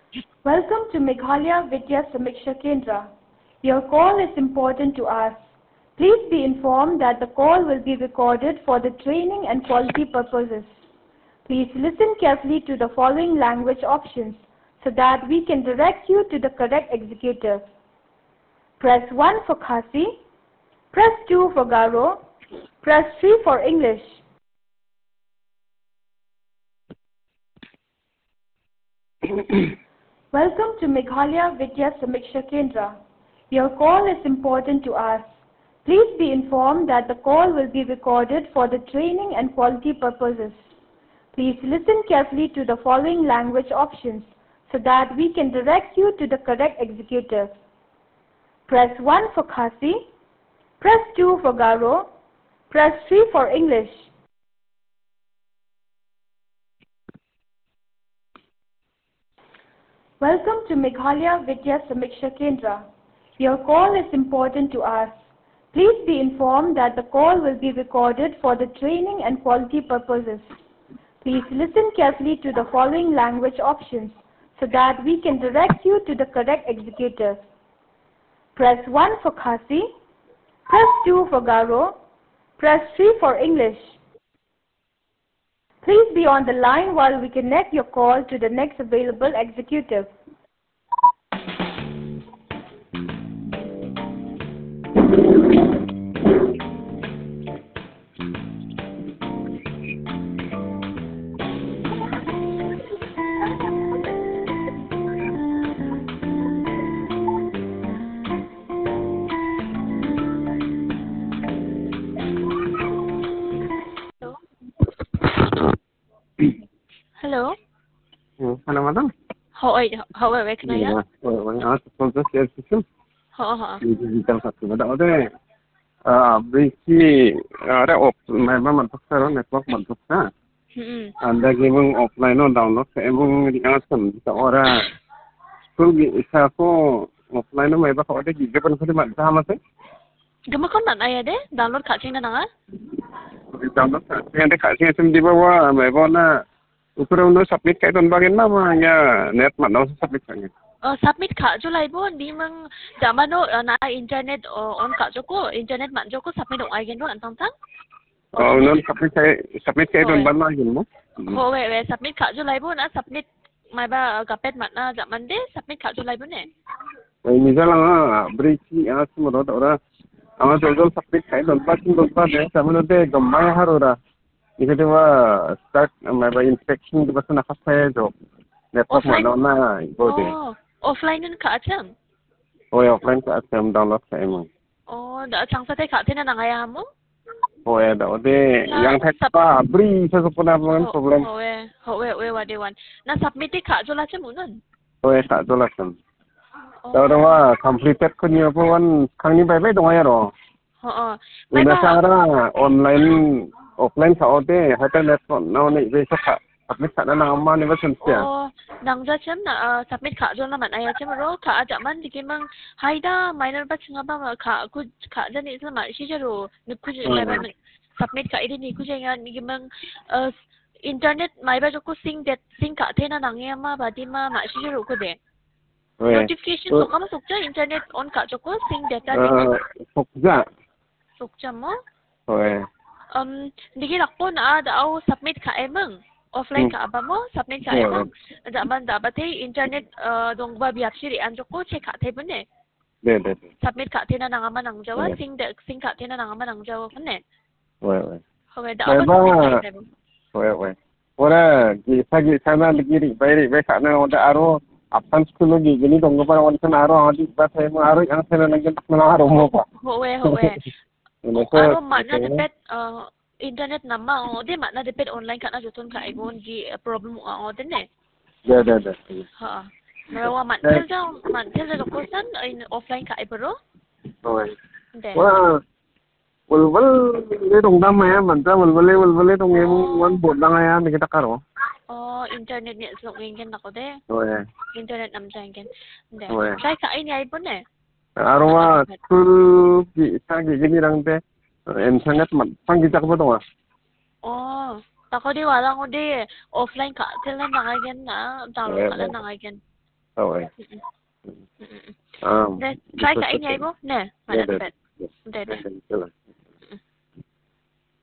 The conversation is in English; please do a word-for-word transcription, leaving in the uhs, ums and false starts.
Welcome to Meghalaya Vidya Samiksha Kendra. Your call is important to us. Please be informed that the call will be recorded for the training and quality purposes. Please listen carefully to the following language options so that we can direct you to the correct executive. Press one for Khasi, press two for Garo, press three for English. Welcome to Meghalaya Vidya Samiksha Kendra. Your call is important to us. Please be informed that the call will be recorded for the training and quality purposes. Please listen carefully to the following language options so that we can direct you to the correct executive. Press one for Khasi, press two for Garo, press three for English. Welcome to Meghalaya Vidya Samiksha Kendra. Your call is important to us. Please be informed that the call will be recorded for the training and quality purposes. Please listen carefully to the following language options so that we can direct you to the correct executive. Press one for Khasi, press two for Garo, press three for English. Please be on the line while we connect your call to the next available executive. Hello. Ừ, hello madam. Hỏi hỏi về cái này á. Ờ, vậy à, tôi rất là xin. Họ họ. Di digital satu. Ada ada. Ah, berisi ada op, memang mantuk sekarang network mantuk na. Ừ. Anda gimeng offline on download, saya emang di asan bisa orang. Kung isa ko offline na may ba ko ada gigapan ko di man sama sih. Gama kon nan ay de download ka ching na nga. Download saya ada kasih sim di bawah, may ba na Ukura uno submit kay don bagin na mga net man daw sa submit kanya. Ờ submit ka jo lai bo di mang jamano na internet on ka jo ko internet man jo ko submit dong ay gen do an tang tang. Oh, non submit kay submit kay don ba na yun mo? Ho we we submit ka jo lai bo na submit mai ba kapet man na jaman de submit ka jo lai bo ne. Ay misal nga breaky as mo do ora. Ama jol submit kay don ba tin don ba de sa mo de gamay harora. Ika diba start may ba inspection diba sa nakasaya jo. Network mo na na go de. Oh, offline nun ka acham. Oh, offline ka atam download sa imo. Oh, da chang sa te ka tin na ngaya mo. Oh, ya daw de yang tek pa bri sa supuna problem. Oh, we ho we we wa de wan. Na submit ka jo la cham nun. Oh, ya ta jo la cham. Daw daw completed ko niyo po wan kang ni bay bay dong ayaro. Oo. May ba sara online offline sa ode hata net no ni be sa submit sa na amma ni ba siya. Oh, nang ja chem na submit ka jo na man ay chem ro ka ja man di kimang haida minor ba chinga ba ka ku ka ja ni sa ma shi jaro ni ku je mai ba submit ka idi ni ku je nga ni kimang internet mai ba jo ku sing det sing ka the na nang ya ma ba di ma ma shi jaro ku de. Notification so ka ma suk ja internet on ka jo ko sing data ni suk ja. Suk ja mo? Oe. Um, digi lakpo na daw submit ka emang offline ka ba mo submit ka emang da man da ba te internet dong ba biap shiri an ko check ka te bune de de submit ka te na nang ama nang jawa sing de sing ka te na nang ama nang jawa bune oe oe howe da ba oe oe ora gi sagi sana ligiri bayri be kana oda aro apan school gi gini dong ba on sana aro adi ba te mo aro yang sana nang na aro mo pa howe howe aro mana depet internet nama o de mana depet online kana jotun ka igon gi problem o de ne de de de ha merawa man tel ja man tel ja ko san in offline ka ibro oe wah wal le dong dam ya man ta wal wal wal dong em wan bot dang ya ni kita karo oh internet ni so ngin nako de oe internet nam jangken de sai ka ini ai pun ne aroma school gi sagi gini rang de internet man pangi jak ba dong oh tako di wala ko di offline ka tel na nangagen na download ka na nangagen Rồi. Deh, try ka ini ibu. Nah, mana Deh, dapat. Deh, deh. deh.